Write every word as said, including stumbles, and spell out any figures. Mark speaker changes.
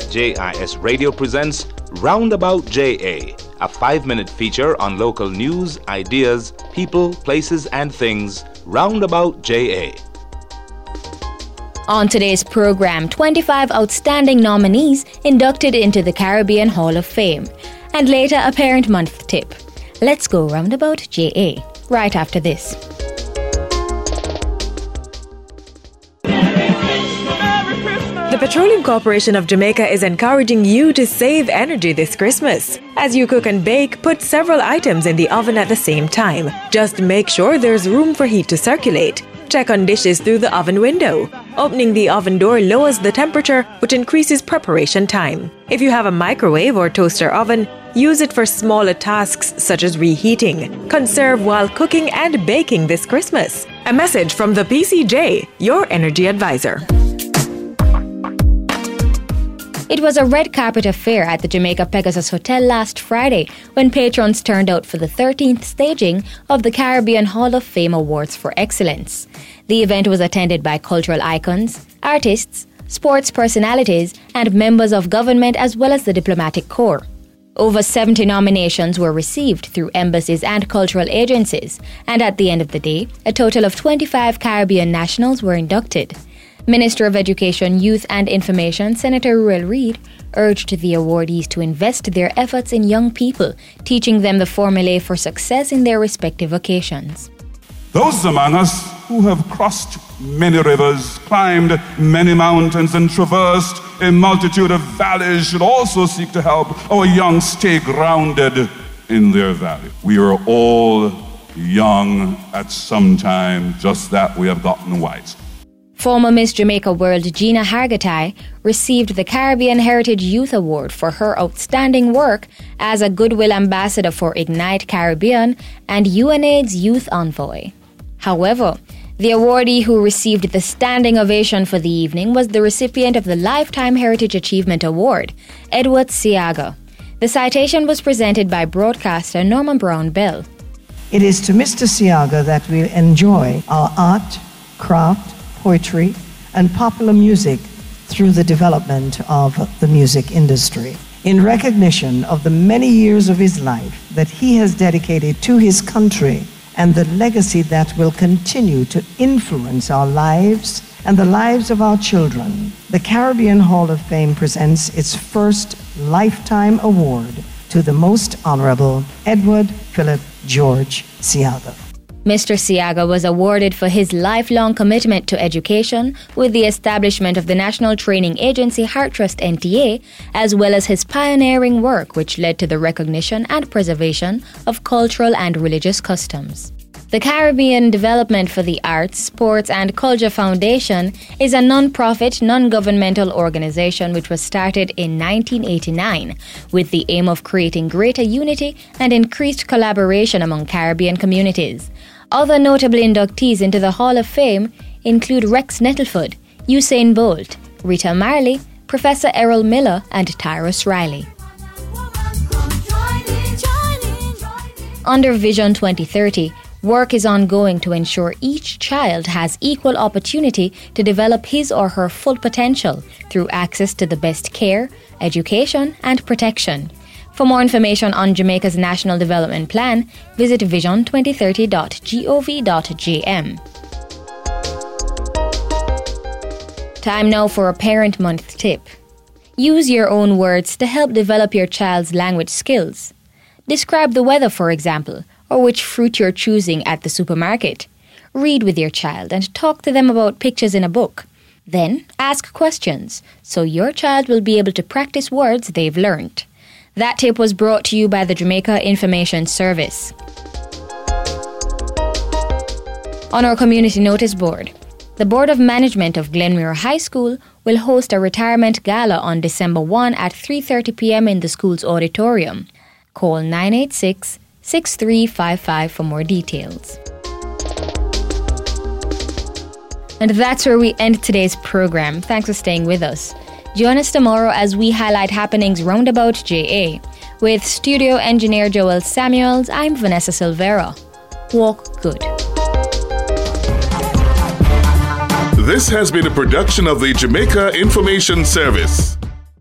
Speaker 1: J I S Radio presents Roundabout J A, a five-minute feature on local news, ideas, people, places, and things. Roundabout J A.
Speaker 2: On today's program, twenty-five outstanding nominees inducted into the Caribbean Hall of Fame. And later, a Parent Month tip. Let's go Roundabout J A, right after this.
Speaker 3: The Petroleum Corporation of Jamaica is encouraging you to save energy this Christmas. As you cook and bake, put several items in the oven at the same time. Just make sure there's room for heat to circulate. Check on dishes through the oven window. Opening the oven door lowers the temperature, which increases preparation time. If you have a microwave or toaster oven, use it for smaller tasks such as reheating. Conserve while cooking and baking this Christmas. A message from the P C J, your energy advisor.
Speaker 2: It was a red carpet affair at the Jamaica Pegasus Hotel last Friday when patrons turned out for the thirteenth staging of the Caribbean Hall of Fame Awards for Excellence. The event was attended by cultural icons, artists, sports personalities, and members of government as well as the diplomatic corps. Over seventy nominations were received through embassies and cultural agencies, and at the end of the day, a total of twenty-five Caribbean nationals were inducted. Minister of Education, Youth and Information, Senator Ruel Reid, urged the awardees to invest their efforts in young people, teaching them the formulae for success in their respective vocations.
Speaker 4: Those among us who have crossed many rivers, climbed many mountains, and traversed a multitude of valleys should also seek to help our young stay grounded in their valley. We are all young at some time, just that we have gotten wise.
Speaker 2: Former Miss Jamaica World Gina Hargitay received the Caribbean Heritage Youth Award for her outstanding work as a Goodwill Ambassador for Ignite Caribbean and UNAIDS Youth Envoy. However, the awardee who received the standing ovation for the evening was the recipient of the Lifetime Heritage Achievement Award, Edward Siaga. The citation was presented by broadcaster Norman Brown Bell.
Speaker 5: It is to Mister Siaga that we enjoy our art, craft, poetry, and popular music through the development of the music industry. In recognition of the many years of his life that he has dedicated to his country and the legacy that will continue to influence our lives and the lives of our children, the Caribbean Hall of Fame presents its first Lifetime Award to the Most Honorable Edward Philip George Siaga.
Speaker 2: Mister Siaga was awarded for his lifelong commitment to education with the establishment of the National Training Agency HeartTrust N T A, as well as his pioneering work which led to the recognition and preservation of cultural and religious customs. The Caribbean Development for the Arts, Sports and Culture Foundation is a non-profit, non-governmental organization which was started in nineteen eighty-nine with the aim of creating greater unity and increased collaboration among Caribbean communities. Other notable inductees into the Hall of Fame include Rex Nettleford, Usain Bolt, Rita Marley, Professor Errol Miller, and Tyrus Riley. Under Vision twenty thirty, work is ongoing to ensure each child has equal opportunity to develop his or her full potential through access to the best care, education, and protection. For more information on Jamaica's National Development Plan, visit vision twenty thirty dot gov dot j m. Time now for a Parent Month tip. Use your own words to help develop your child's language skills. Describe the weather, for example, or which fruit you're choosing at the supermarket. Read with your child and talk to them about pictures in a book. Then ask questions so your child will be able to practice words they've learned. That tip was brought to you by the Jamaica Information Service. On our community notice board, the Board of Management of Glenmuir High School will host a retirement gala on December first at three thirty p.m. in the school's auditorium. Call nine eight six, six three five five for more details. And that's where we end today's program. Thanks for staying with us. Join us tomorrow as we highlight happenings roundabout J A. With studio engineer Joel Samuels, I'm Vanessa Silvera. Walk good.
Speaker 6: This has been a production of the Jamaica Information Service.